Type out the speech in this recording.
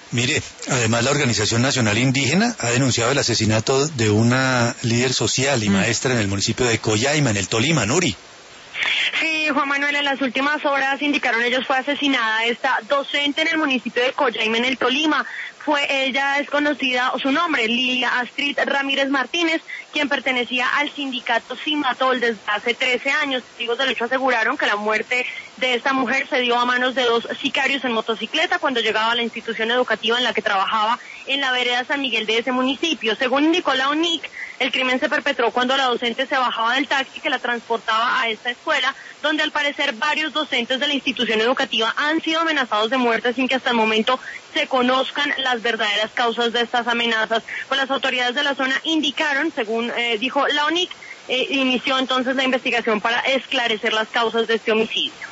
Mire, además la Organización Nacional Indígena ha denunciado el asesinato de una líder social y maestra en el municipio de Collaima, en el Tolima, Nuri. Sí, Juan Manuel, en las últimas horas indicaron ellos fue asesinada esta docente en el municipio de Collaima, en el Tolima. Ella es conocida, su nombre, Lilia Astrid Ramírez Martínez, quien pertenecía al sindicato Cimatol desde hace 13 años. Testigos del hecho aseguraron que la muerte de esta mujer se dio a manos de dos sicarios en motocicleta cuando llegaba a la institución educativa en la que trabajaba en la vereda San Miguel de ese municipio. Según indicó la ONIC, el crimen se perpetró cuando la docente se bajaba del taxi que la transportaba a esta escuela, donde al parecer varios docentes de la institución educativa han sido amenazados de muerte sin que hasta el momento se conozcan las verdaderas causas de estas amenazas. Pues las autoridades de la zona indicaron, según dijo la ONIC, inició entonces la investigación para esclarecer las causas de este homicidio.